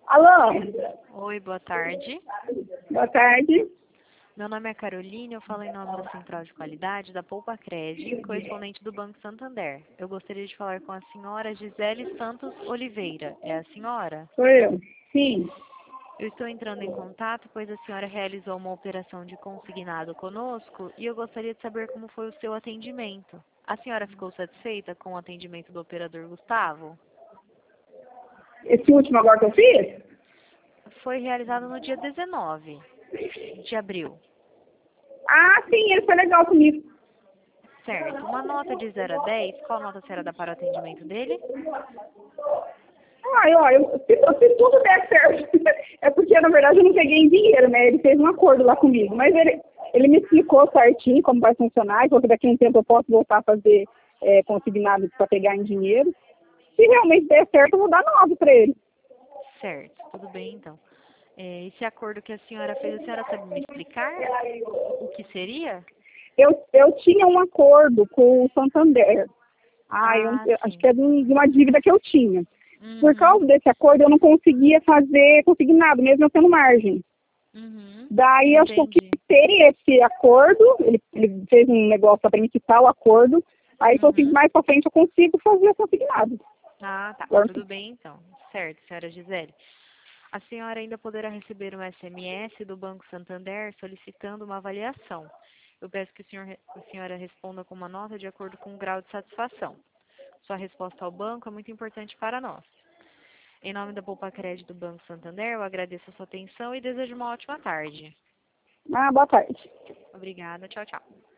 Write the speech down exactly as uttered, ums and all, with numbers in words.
Alô? Oi, boa tarde. Boa tarde. Meu nome é Caroline, eu falo em nome da Central de Qualidade da Poupa Cred, correspondente do Banco Santander. Eu gostaria de falar com a senhora Gisele Santos Oliveira. É a senhora? Sou eu. Sim. Eu estou entrando em contato, pois a senhora realizou uma operação de consignado conosco e eu gostaria de saber como foi o seu atendimento. A senhora ficou satisfeita com o atendimento do operador Gustavo? Esse último agora que eu fiz? Foi realizado no dia dezenove de abril. Ah, sim, ele foi legal comigo. Certo. Uma nota de zero a dez, qual nota a senhora dá para o atendimento dele? Ai, ó, eu, se, se tudo der certo. É porque, na verdade, eu não peguei em dinheiro, né? Ele fez um acordo lá comigo. Mas ele, ele me explicou certinho como vai funcionar. Falou que daqui a um tempo eu posso voltar a fazer é, consignado para pegar em dinheiro. Se realmente der certo, eu vou dar nove para ele. Certo, tudo bem então. É, esse acordo que a senhora fez, a senhora sabe me explicar o que seria? Eu, eu tinha um acordo com o Santander. Ah, eu, Ah, eu acho sim. que é de um- de uma dívida que eu tinha. Por Uhum, causa desse acordo, eu não conseguia fazer consignado, mesmo eu tendo margem. uhum, Daí, acho que eu entendi. quitei esse acordo, ele, ele fez um negócio para me quitar o acordo, aí falou assim, Uhum. mais para frente eu consigo fazer consignado. Ah, tá. Agora, Tudo bem então. Certo, senhora Gisele. A senhora ainda poderá receber um S M S do Banco Santander solicitando uma avaliação. Eu peço que o senhor, a senhora responda com uma nota de acordo com o grau de satisfação. Sua resposta ao banco é muito importante para nós. Em nome da Poupa Crédito do Banco Santander, eu agradeço a sua atenção e desejo uma ótima tarde. ah, boa tarde. Obrigada. Tchau, tchau.